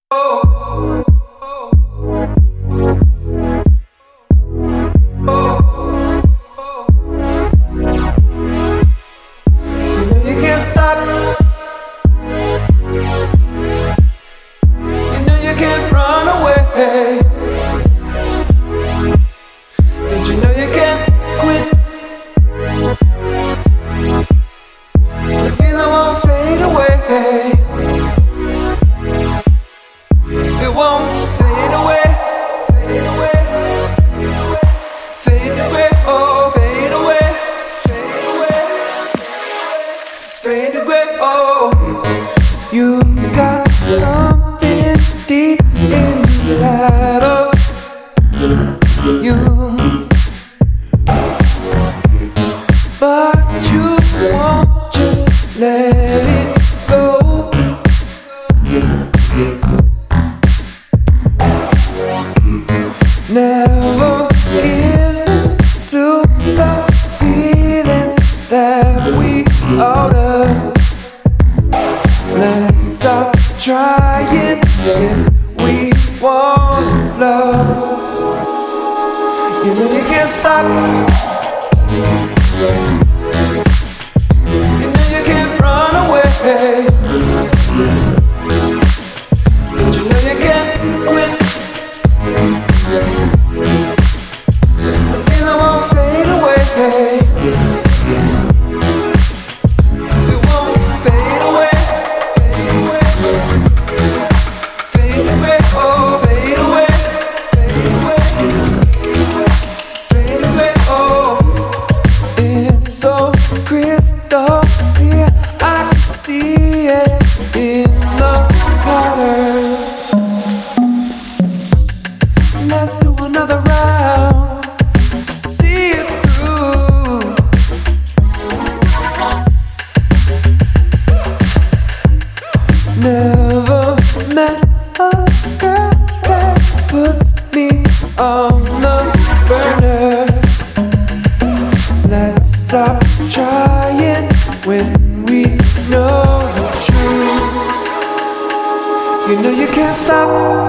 You got something deep inside of you, but you won't just let it go. Never give to the feelings that we oughta. Let's stop trying if we want love. You know you can't stop. You know you can't run away. But you know you can't quit. The feeling won't fade away. So crystal clear, I can see it in the patterns. Let's do another round to see it through. Never met a girl that puts me on the burner. Let's stop trying when we know the truth. You know you can't stop.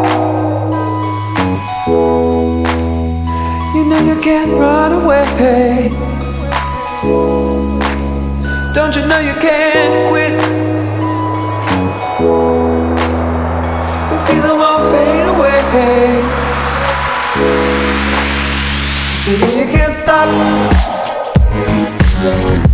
You know you can't run away. Don't you know you can't quit? The feeling won't fade away. You know you can't stop.